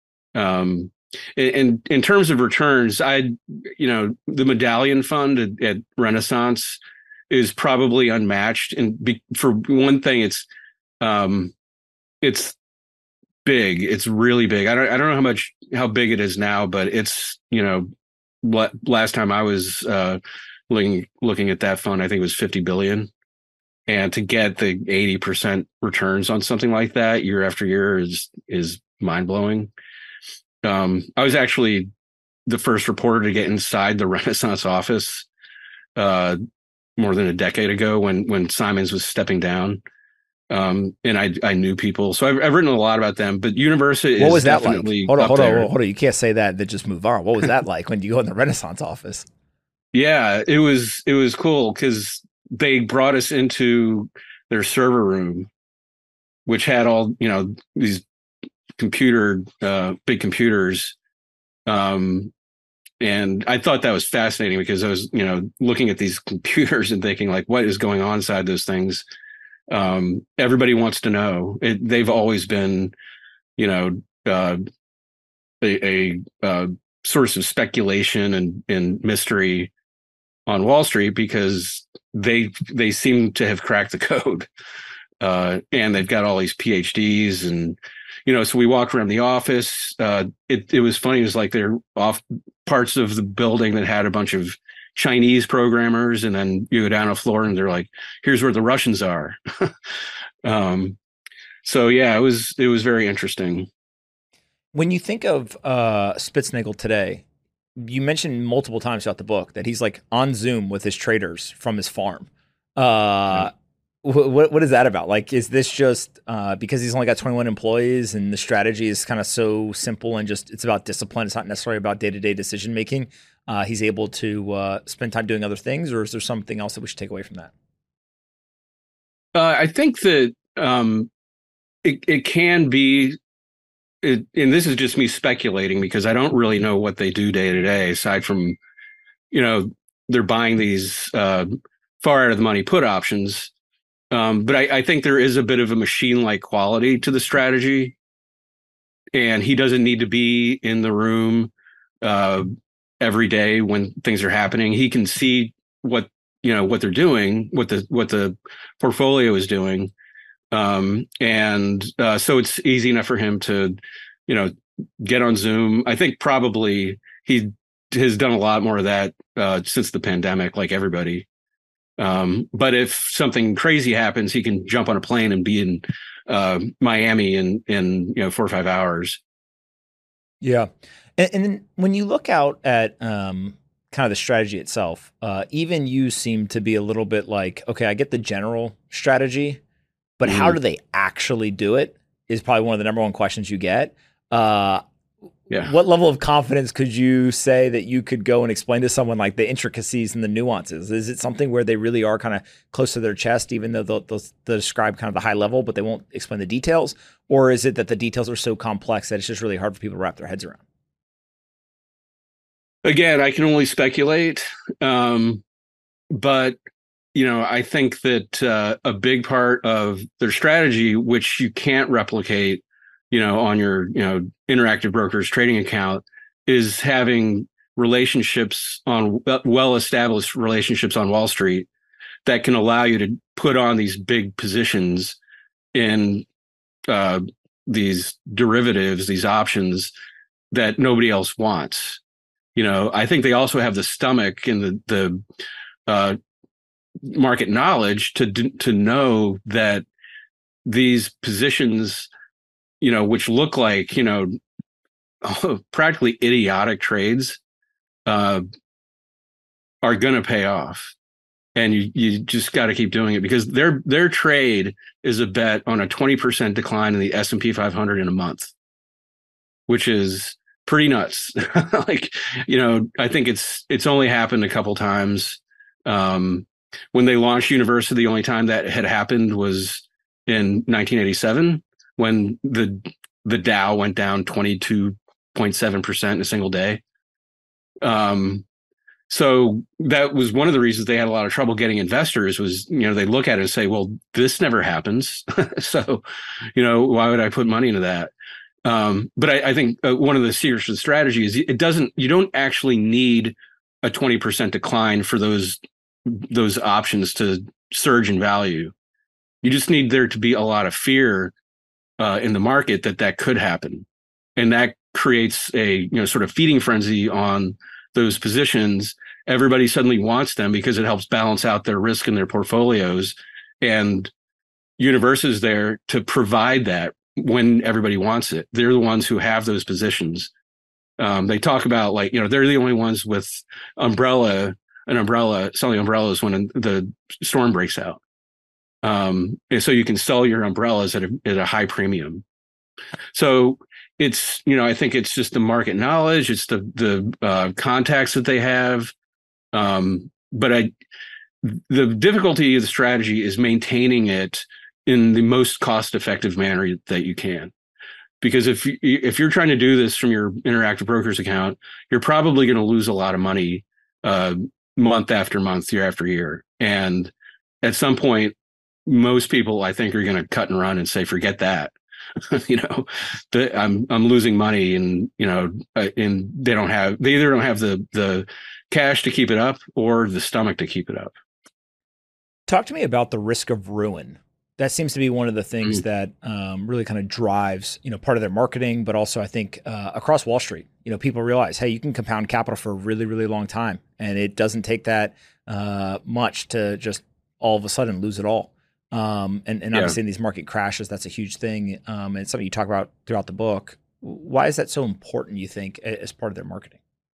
Um, and in terms of returns, I, you know, the Medallion Fund at, at Renaissance is probably unmatched. And be, for one thing, it's um, it's big. It's really big. I don't I don't know how much how big it is now, but it's, you know, what last time I was uh, looking looking at that fund, I think it was fifty billion. And to get the eighty percent returns on something like that year after year is is mind blowing. Um, I was actually the first reporter to get inside the Renaissance office uh, more than a decade ago when when Simons was stepping down, um, and I I knew people, so I've, I've written a lot about them. But Universa is what was that definitely like? Hold on, hold on, there. hold on. You can't say that. Then just move on. What was that like when you go in the Renaissance office? Yeah, it was it was cool because they brought us into their server room, which had all, you know, these computer, uh, big computers. Um, and I thought that was fascinating because I was, you know, looking at these computers and thinking like, what is going on inside those things? Um, everybody wants to know. It, they've always been, you know, uh, a, a uh, source of speculation and, and mystery on Wall Street because they they seem to have cracked the code, uh, and they've got all these P H Ds, and you know. So we walked around the office. Uh, it it was funny. It was like they're off parts of the building that had a bunch of Chinese programmers, and then you go down a floor and they're like, "Here's where the Russians are." um, so yeah, it was it was very interesting. When you think of uh, Spitznagel today, you mentioned multiple times throughout the book that he's like on Zoom with his traders from his farm. Uh, wh- what what is that about? Like, is this just uh, because he's only got twenty-one employees and the strategy is kind of so simple and just it's about discipline? It's not necessarily about day-to-day decision making. Uh, he's able to uh, spend time doing other things, or is there something else that we should take away from that? Uh, I think that um, it it can be. It, and this is just me speculating because I don't really know what they do day to day, aside from, you know, they're buying these uh, far out of the money put options. Um, but I, I think there is a bit of a machine-like quality to the strategy, and he doesn't need to be in the room uh, every day when things are happening. He can see what, you know, what they're doing, what the what the portfolio is doing. Um, and uh, so it's easy enough for him to, you know, get on Zoom. I think probably he has done a lot more of that uh, since the pandemic, like everybody. Um, but if something crazy happens, he can jump on a plane and be in uh, Miami in, in, you know, four or five hours. Yeah. And, and then when you look out at um, kind of the strategy itself, uh, even you seem to be a little bit like, okay, I get the general strategy, but how do they actually do it is probably one of the number one questions you get. Uh, yeah. What level of confidence could you say that you could go and explain to someone like the intricacies and the nuances? Is it something where they really are kind of close to their chest, even though they'll, they'll, they'll describe kind of the high level, but they won't explain the details? Or is it that the details are so complex that it's just really hard for people to wrap their heads around? Again, I can only speculate, um, but you know, I think that uh, a big part of their strategy, which you can't replicate, you know, on your, you know, Interactive Brokers trading account, is having relationships on well-established relationships on Wall Street that can allow you to put on these big positions in uh, these derivatives, these options that nobody else wants. You know, I think they also have the stomach and the the uh, market knowledge to to know that these positions, you know, which look like, you know, practically idiotic trades, uh, are going to pay off. And you, you just got to keep doing it, because their their trade is a bet on a twenty percent decline in the S and P five hundred in a month, which is pretty nuts. Like, you know, I think it's it's only happened a couple times. Um, when they launched Universal, the only time that had happened was in nineteen eighty-seven, when the the Dow went down twenty-two point seven percent in a single day. Um, so that was one of the reasons they had a lot of trouble getting investors. Was, you know, they look at it and say, well, this never happens. So, you know, why would I put money into that? Um, but I, I think uh, one of the secrets of the strategy is it doesn't, you don't actually need a twenty percent decline for those, those options to surge in value. You just need there to be a lot of fear uh, in the market that that could happen. And that creates a, you know, sort of feeding frenzy on those positions. Everybody suddenly wants them because it helps balance out their risk in their portfolios. And Universal is there to provide that when everybody wants it. They're the ones who have those positions. Um, they talk about, like, you know, they're the only ones with umbrella, an umbrella, selling umbrellas when the storm breaks out. Um, and so you can sell your umbrellas at a, at a high premium. So it's, you know, I think it's just the market knowledge, it's the the uh, contacts that they have. Um, but I, the difficulty of the strategy is maintaining it in the most cost-effective manner that you can. Because if you, if you're trying to do this from your Interactive Brokers account, you're probably going to lose a lot of money uh, month after month, year after year. And at some point, most people, I think, are going to cut and run and say, forget that. You know, the, I'm I'm losing money, and, you know, uh, and they don't have, they either don't have the the cash to keep it up or the stomach to keep it up. Talk to me about the risk of ruin. That seems to be one of the things mm. that um, really kind of drives, you know, part of their marketing, but also I think uh, across Wall Street, you know, people realize, hey, you can compound capital for a really, really long time, and it doesn't take that uh, much to just all of a sudden lose it all. Um, and, and obviously yeah. in these market crashes, that's a huge thing. Um, and it's something you talk about throughout the book. Why is that so important, you think, as part of their marketing?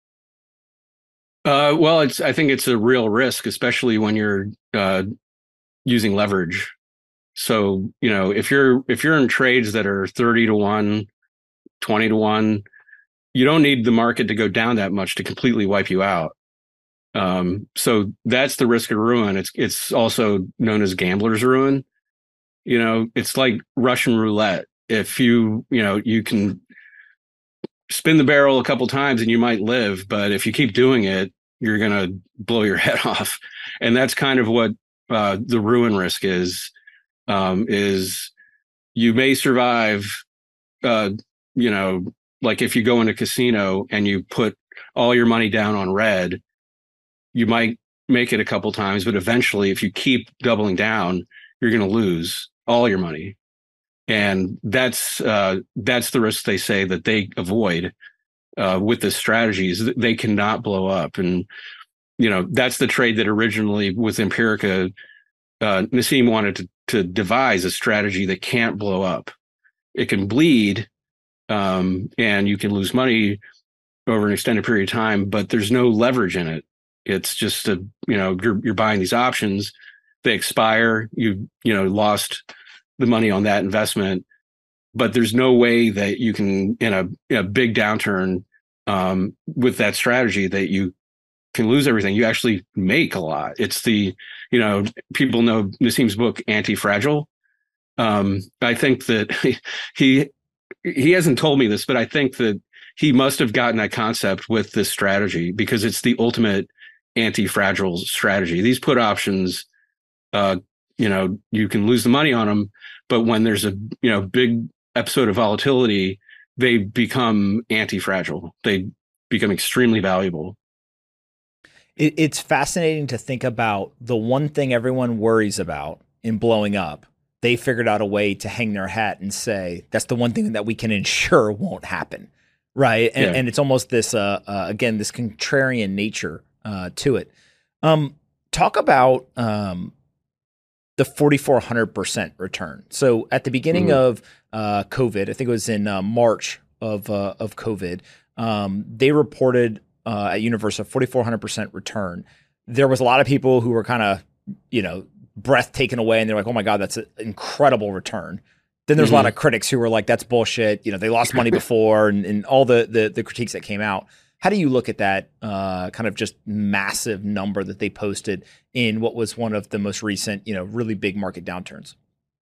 Uh, well, it's, I think it's a real risk, especially when you're uh, using leverage. So, you know, if you're, if you're in trades that are thirty to one, twenty to one, you don't need the market to go down that much to completely wipe you out. Um, so that's the risk of ruin. It's, it's also known as gambler's ruin. You know, it's like Russian roulette. If you, you know, you can spin the barrel a couple times and you might live, but if you keep doing it, you're going to blow your head off. And that's kind of what, uh, the ruin risk is, um, is you may survive, uh, you know, like if you go in a casino and you put all your money down on red, you might make it a couple times, but eventually if you keep doubling down, you're going to lose all your money. And that's, uh, that's the risk they say that they avoid, uh, with this strategy, is that they cannot blow up. And, you know, that's the trade that originally with Empirica, uh, Nassim wanted to, to devise a strategy that can't blow up. It can bleed, um, and you can lose money over an extended period of time, but there's no leverage in it. It's just a, you know, you're, you're buying these options, they expire, you, you know, lost the money on that investment, but there's no way that you can, in a, in a big downturn, um, with that strategy, that you can lose everything. You actually make a lot. It's the, you know, people know Nassim's book, Anti-Fragile. Um, I think that he, he hasn't told me this, but I think that he must have gotten that concept with this strategy, because it's the ultimate anti-fragile strategy. These put options, uh, you know, you can lose the money on them, but when there's a, you know, big episode of volatility, they become anti-fragile. They, become extremely valuable. It, it's fascinating to think about the one thing everyone worries about in blowing up. They figured out a way to hang their hat and say, that's the one thing that we can ensure won't happen. Right. And, Yeah. and it's almost this, uh, uh, again, this contrarian nature uh, to it. Um, talk about um, the forty-four hundred percent return. So at the beginning Mhm. of uh, COVID, I think it was in uh, March of uh, of COVID, um, they reported uh, at Universa forty-four hundred percent return. There was a lot of people who were kind of, you know, breath taken away, and they're like, oh my God, that's an incredible return. Then there's Mhm. a lot of critics who were like, that's bullshit. You know, they lost money before and, and all the, the the critiques that came out. How do you look at that uh, kind of just massive number that they posted in what was one of the most recent, you know, really big market downturns?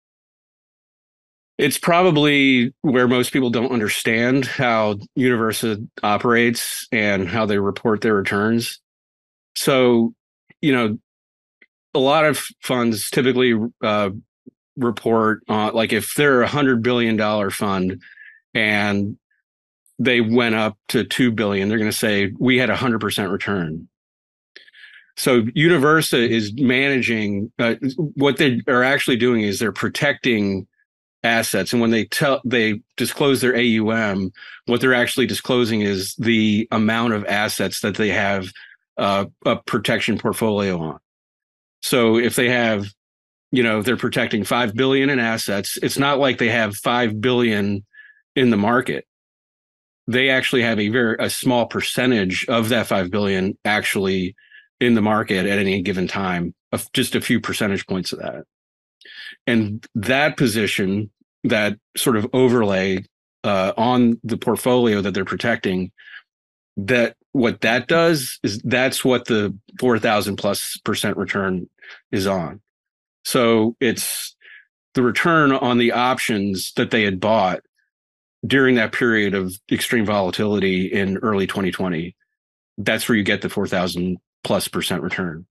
It's probably where most people don't understand how Universa operates and how they report their returns. So, you know, a lot of funds typically uh, report on, like, if they're a hundred billion dollar fund and they went up to two billion, they're going to say we had a hundred percent return. So Universa is managing uh, what they are actually doing is they're protecting assets, and when they tell they disclose their A U M, what they're actually disclosing is the amount of assets that they have uh, a protection portfolio on. So if they have, you know, they're protecting five billion in assets, it's not like they have five billion in the market. They actually have a very a small percentage of that five billion actually in the market at any given time, of just a few percentage points of that. And that position, that sort of overlay uh, on the portfolio that they're protecting, that what that does is that's what the four thousand plus percent return is on. So it's the return on the options that they had bought during that period of extreme volatility in early twenty twenty. That's where you get the four thousand plus percent return.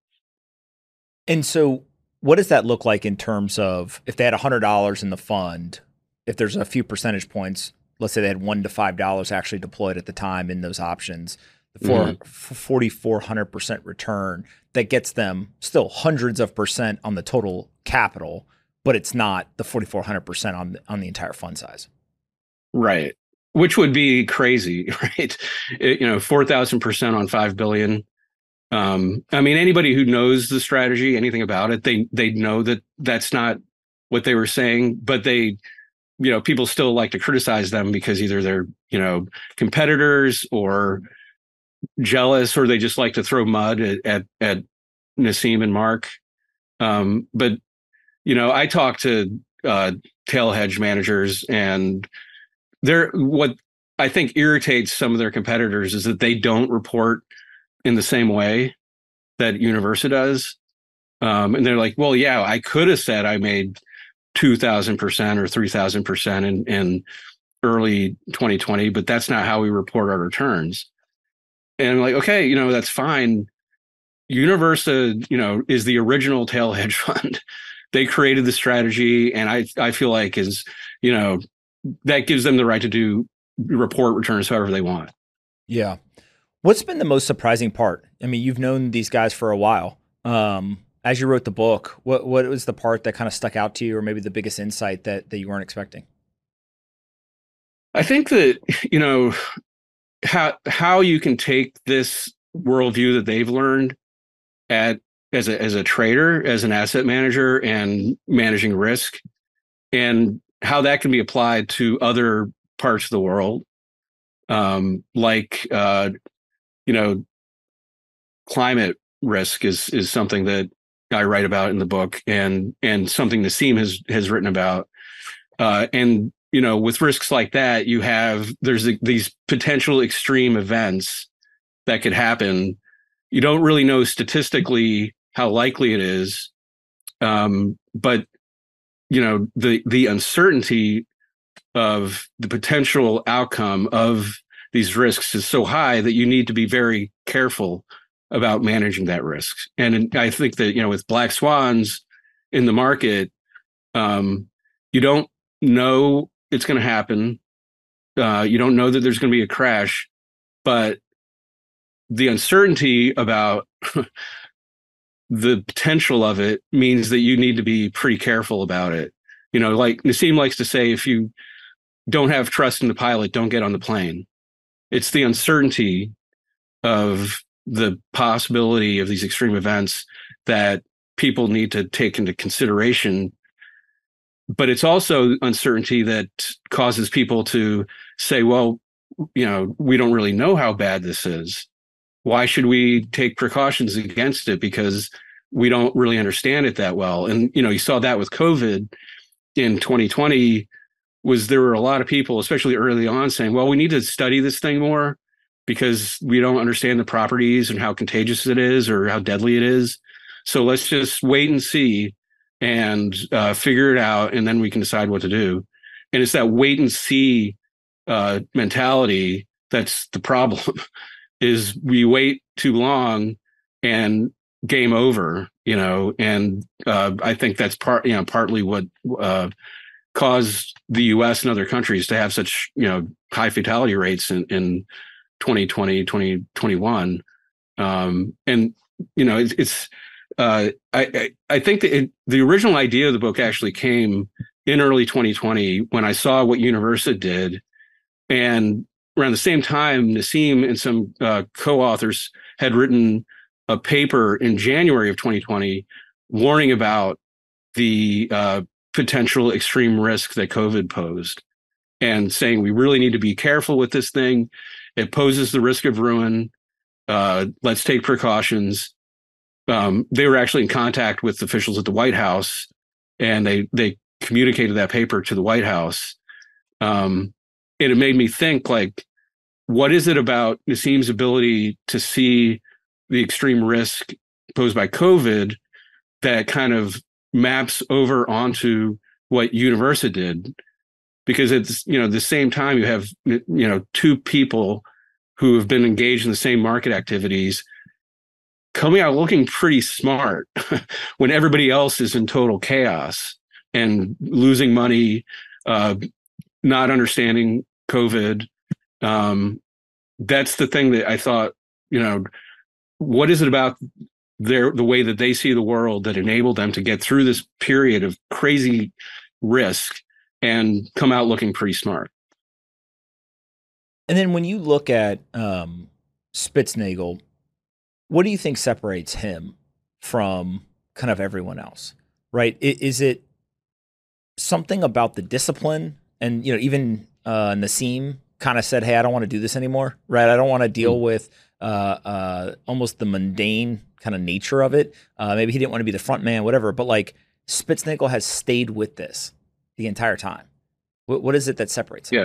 And so what does that look like in terms of if they had one hundred dollars in the fund, if there's a few percentage points, let's say they had one to five dollars actually deployed at the time in those options, the Mhm. forty-four hundred percent return, that gets them still hundreds of percent on the total capital, but it's not the forty-four hundred percent on the, on the entire fund size. Right. Which would be crazy, right? It, you know, four thousand percent on five billion. Um, I mean, anybody who knows the strategy, anything about it, they, they know that that's not what they were saying, but they, you know, people still like to criticize them because either they're, you know, competitors or jealous, or they just like to throw mud at, at, at Nassim and Mark. Um, but, you know, I talk to uh, tail hedge managers, and they're, what I think irritates some of their competitors is that they don't report in the same way that Universa does. Um, and they're like, well, yeah, I could have said I made two thousand percent or three thousand percent in, in early twenty twenty, but that's not how we report our returns. And I'm like, okay, you know, that's fine. Universa, you know, is the original tail hedge fund. They created the strategy, and I, I feel like is, you know, that gives them the right to do report returns however they want. Yeah. What's been the most surprising part? I mean, you've known these guys for a while. Um, as you wrote the book, what what was the part that kind of stuck out to you, or maybe the biggest insight that that you weren't expecting? I think that, you know, how how you can take this worldview that they've learned at as a as a trader, as an asset manager, and managing risk, and how that can be applied to other parts of the world, um, like uh, you know, climate risk is is something that I write about in the book, and and something Nassim has has written about, uh, and you know, with risks like that, you have there's a, these potential extreme events that could happen. You don't really know statistically how likely it is, um, but you know, the the uncertainty of the potential outcome of these risks is so high that you need to be very careful about managing that risk. And I think that, you know, with black swans in the market, um, you don't know it's going to happen. Uh, you don't know that there's going to be a crash, but the uncertainty about the potential of it means that you need to be pretty careful about it. You know, like Nassim likes to say, if you don't have trust in the pilot, don't get on the plane. It's the uncertainty of the possibility of these extreme events that people need to take into consideration. But it's also uncertainty that causes people to say, well, you know, we don't really know how bad this is. Why should we take precautions against it? Because we don't really understand it that well. And, you know, you saw that with COVID in twenty twenty, was there were a lot of people, especially early on, saying, well, we need to study this thing more because we don't understand the properties and how contagious it is or how deadly it is. So let's just wait and see and uh, figure it out, and then we can decide what to do. And it's that wait and see uh, mentality that's the problem. Is we wait too long and game over, you know, and uh, I think that's part, you know, partly what uh, caused the U S and other countries to have such, you know, high fatality rates in, in twenty twenty, twenty twenty-one. Um, and, you know, it's, it's uh, I, I, I think that it, the original idea of the book actually came in early twenty twenty when I saw what Universa did. And around the same time, Nassim and some uh, co-authors had written a paper in January of twenty twenty warning about the uh, potential extreme risk that COVID posed and saying we really need to be careful with this thing. It poses the risk of ruin. Uh, let's take precautions. Um, they were actually in contact with officials at the White House, and they they communicated that paper to the White House. Um, and it made me think, like, what is it about Nassim's ability to see the extreme risk posed by COVID that kind of maps over onto what Universa did? Because it's, you know, the same time you have, you know, two people who have been engaged in the same market activities coming out looking pretty smart when everybody else is in total chaos and losing money, uh, not understanding COVID. Um, that's the thing that I thought, you know, what is it about their, the way that they see the world that enabled them to get through this period of crazy risk and come out looking pretty smart? And then when you look at um, Spitznagel, what do you think separates him from kind of everyone else, right? Is it something about the discipline? And, you know, even uh, Nassim kind of said, hey, I don't want to do this anymore, right? I don't want to deal mm. with uh, uh, almost the mundane kind of nature of it. Uh, maybe he didn't want to be the front man, whatever. But like Spitznagel has stayed with this the entire time. What, what is it that separates him? Yeah.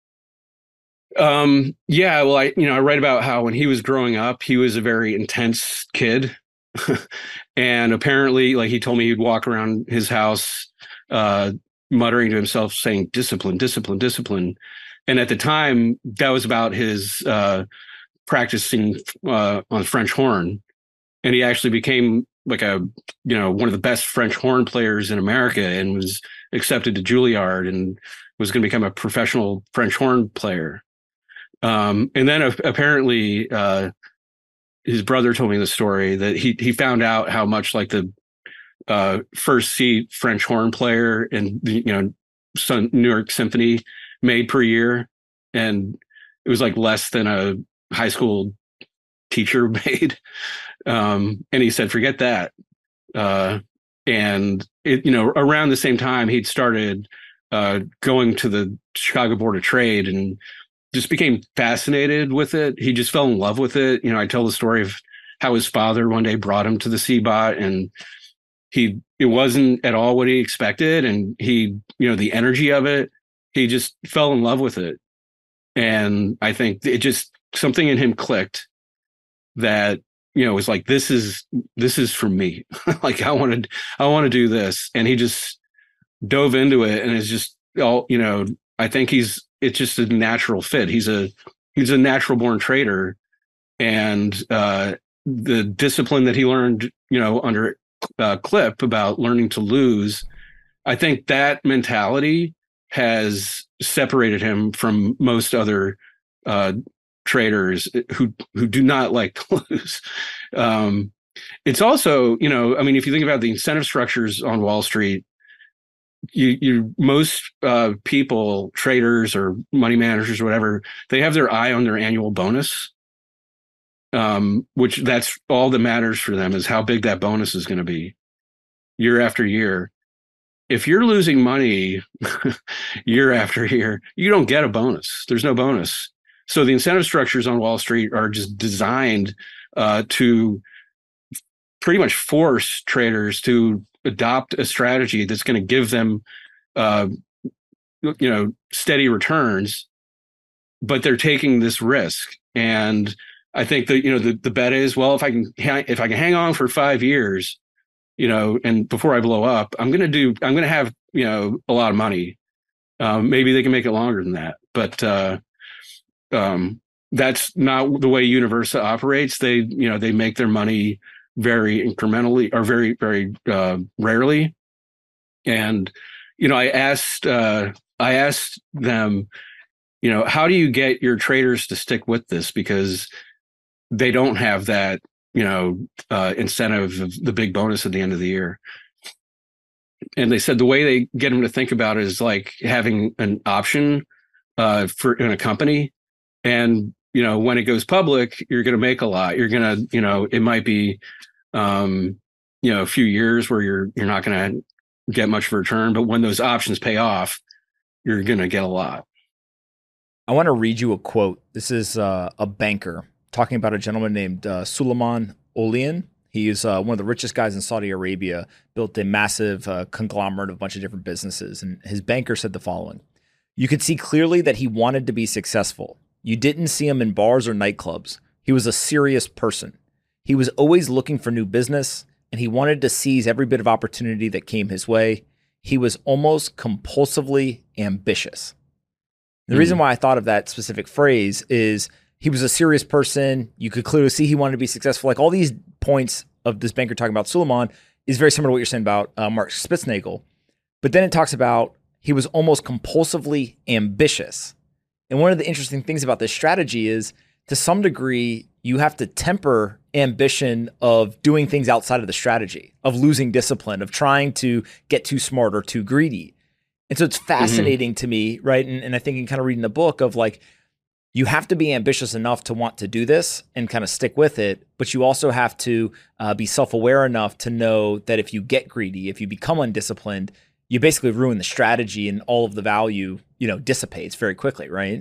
Um, yeah, well, I, you know, I write about how when he was growing up, he was a very intense kid. And apparently, like, he told me he'd walk around his house, uh, muttering to himself, saying, discipline, discipline, discipline. And at the time, that was about his uh, practicing uh, on French horn. And he actually became like a, you know, one of the best French horn players in America and was accepted to Juilliard and was going to become a professional French horn player. Um, and then uh, apparently uh, his brother told me the story that he he found out how much like the uh, first seat French horn player in the, you know, Sun, New York Symphony made per year. And it was like less than a high school teacher made. Um, and he said, forget that. Uh, and it, you know, around the same time he'd started uh, going to the Chicago Board of Trade and just became fascinated with it. He just fell in love with it. You know, I tell the story of how his father one day brought him to the C B O T and he, it wasn't at all what he expected. And he, you know, the energy of it, he just fell in love with it. And I think it just, something in him clicked that, you know, was like, this is, this is for me. Like, I wanted, I want to do this. And he just dove into it and is just all, you know, I think he's, it's just a natural fit. He's a, he's a natural born trader. And uh, the discipline that he learned, you know, under uh, Clip about learning to lose, I think that mentality has separated him from most other uh, traders who who do not like to lose. Um, it's also, you know, I mean, if you think about the incentive structures on Wall Street, you you most uh, people, traders or money managers or whatever, they have their eye on their annual bonus, um, which that's all that matters for them, is how big that bonus is going to be year after year. If you're losing money year after year, you don't get a bonus. There's no bonus. So the incentive structures on Wall Street are just designed uh, to pretty much force traders to adopt a strategy that's going to give them, uh, you know, steady returns, but they're taking this risk. And I think that, you know, the, the bet is, well, if I can, if I can hang on for five years, you know, and before I blow up, I'm going to do, I'm going to have, you know, a lot of money. Um, maybe they can make it longer than that, but uh, um, that's not the way Universa operates. They, you know, they make their money very incrementally, or very, very uh, rarely. And, you know, I asked, uh, I asked them, you know, how do you get your traders to stick with this? Because they don't have that, you know, uh, incentive of the big bonus at the end of the year. And they said the way they get them to think about it is like having an option uh, for in a company. And, you know, when it goes public, you're going to make a lot. You're going to, you know, it might be, um, you know, a few years where you're, you're not going to get much of a return. But when those options pay off, you're going to get a lot. I want to read you a quote. This is uh, a banker talking about a gentleman named uh, Suleiman Olian. He is uh, one of the richest guys in Saudi Arabia, built a massive uh, conglomerate of a bunch of different businesses. And his banker said the following: "You could see clearly that he wanted to be successful. You didn't see him in bars or nightclubs. He was a serious person. He was always looking for new business, and he wanted to seize every bit of opportunity that came his way. He was almost compulsively ambitious." The mm-hmm. reason why I thought of that specific phrase is he was a serious person. You could clearly see he wanted to be successful. Like all these points of this banker talking about Suleiman is very similar to what you're saying about uh, Mark Spitznagel. But then it talks about he was almost compulsively ambitious. And one of the interesting things about this strategy is, to some degree, you have to temper ambition of doing things outside of the strategy, of losing discipline, of trying to get too smart or too greedy. And so it's fascinating mm-hmm. to me, right? And, and I think in kind of reading the book of like, you have to be ambitious enough to want to do this and kind of stick with it, but you also have to uh, be self-aware enough to know that if you get greedy, if you become undisciplined, you basically ruin the strategy and all of the value, you know, dissipates very quickly, right?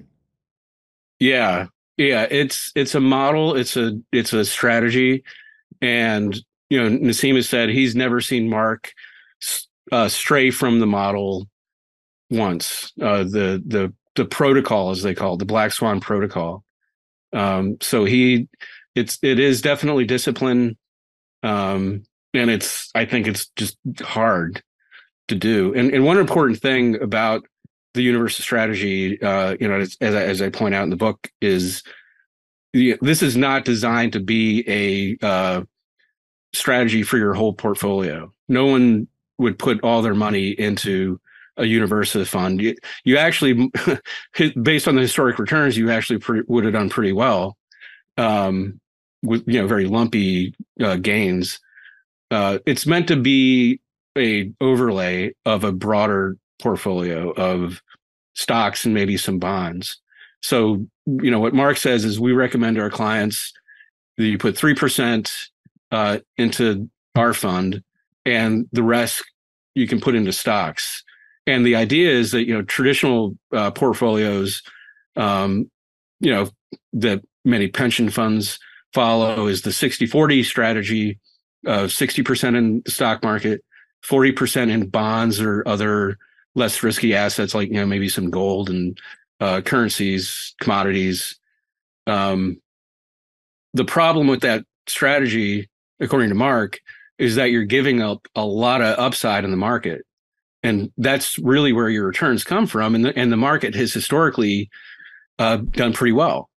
Yeah. Yeah. It's, it's a model. It's a, it's a strategy. And, you know, Nassim has said he's never seen Mark uh, stray from the model once. Uh, the, the, the protocol, as they call it, the Black Swan protocol. Um, so he, it's, it is definitely discipline. Um, and it's, I think it's just hard to do. And, and one important thing about the Universa strategy, uh, you know, as, as I, as I point out in the book, is the, this is not designed to be a uh, strategy for your whole portfolio. No one would put all their money into a Universa fund. You, you actually, based on the historic returns, you actually pre- would have done pretty well um, with, you know, very lumpy uh, gains. Uh, it's meant to be a overlay of a broader portfolio of stocks and maybe some bonds. So, you know, what Mark says is we recommend to our clients that you put three percent uh, into our fund and the rest you can put into stocks. And the idea is that, you know, traditional uh, portfolios, um, you know, that many pension funds follow is the sixty forty strategy of sixty percent in the stock market, forty percent in bonds or other less risky assets like, you know, maybe some gold and uh, currencies, commodities. Um, the problem with that strategy, according to Mark, is that you're giving up a lot of upside in the market. And that's really where your returns come from. And the, and the market has historically uh, done pretty well.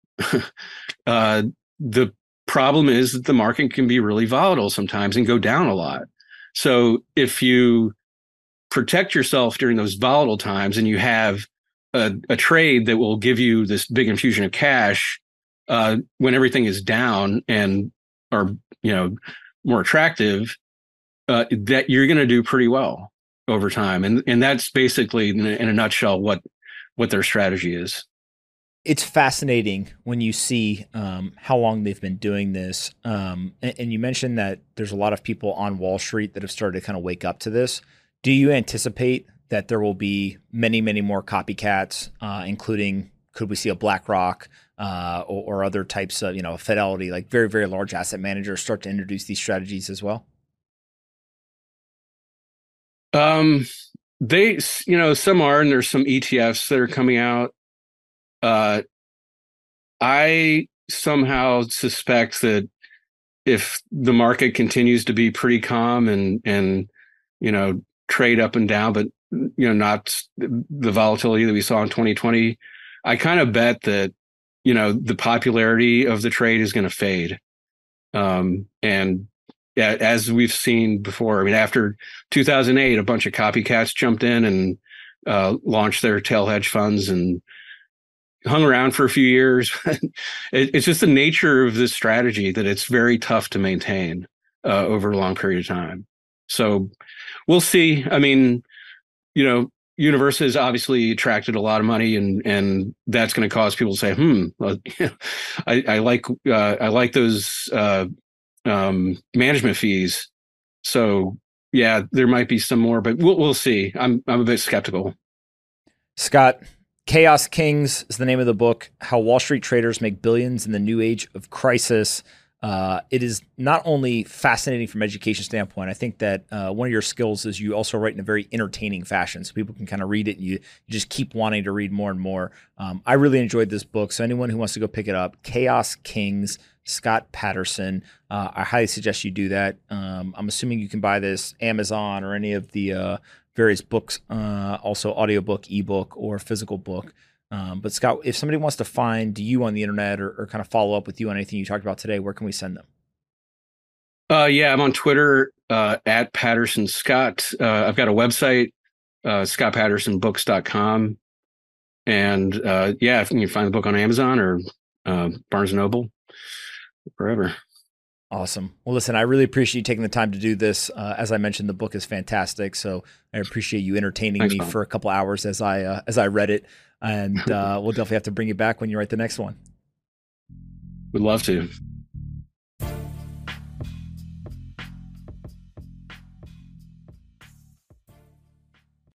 uh, the problem is that the market can be really volatile sometimes and go down a lot. So if you protect yourself during those volatile times and you have a, a trade that will give you this big infusion of cash uh, when everything is down and are, you know, more attractive, uh, that you're going to do pretty well over time. And and that's basically in a, in a nutshell what what their strategy is. It's fascinating when you see um, how long they've been doing this. Um, and, and you mentioned that there's a lot of people on Wall Street that have started to kind of wake up to this. Do you anticipate that there will be many, many more copycats, uh, including could we see a BlackRock uh, or, or other types of, you know, Fidelity, like very, very large asset managers start to introduce these strategies as well? Um, they, you know, some are, and there's some E T Fs that are coming out. Uh, I somehow suspect that if the market continues to be pretty calm and, and, you know, trade up and down, but, you know, not the volatility that we saw in twenty twenty, I kind of bet that, you know, the popularity of the trade is going to fade. Um, and as we've seen before, I mean, after two thousand eight, a bunch of copycats jumped in and uh, launched their tail hedge funds and hung around for a few years. It's just the nature of this strategy that it's very tough to maintain uh, over a long period of time. So we'll see. I mean, you know, Universa has obviously attracted a lot of money, and and that's going to cause people to say, "Hmm, well, I, I like uh, I like those uh, um, management fees." So yeah, there might be some more, but we'll we'll see. I'm I'm a bit skeptical. Scott, Chaos Kings is the name of the book. How Wall Street traders make billions in the new age of crisis. Uh, it is not only fascinating from an education standpoint. I think that uh, one of your skills is you also write in a very entertaining fashion, so people can kind of read it and you, you just keep wanting to read more and more. Um, I really enjoyed this book, so anyone who wants to go pick it up, Chaos Kings, Scott Patterson, uh, I highly suggest you do that. Um, I'm assuming you can buy this Amazon or any of the uh, various books, uh, also audiobook, ebook, or physical book. Um, but Scott, if somebody wants to find you on the internet or, or kind of follow up with you on anything you talked about today, where can we send them? Uh, yeah, I'm on Twitter uh, at Patterson Scott. Uh, I've got a website, uh, scott patterson books dot com. And uh, yeah, if you can find the book on Amazon or uh, Barnes and Noble, wherever. Awesome. Well, listen, I really appreciate you taking the time to do this. Uh, as I mentioned, the book is fantastic. So I appreciate you entertaining Thanks, me Bob. for a couple hours as I uh, as I read it. And uh, we'll definitely have to bring you back when you write the next one. Would love to.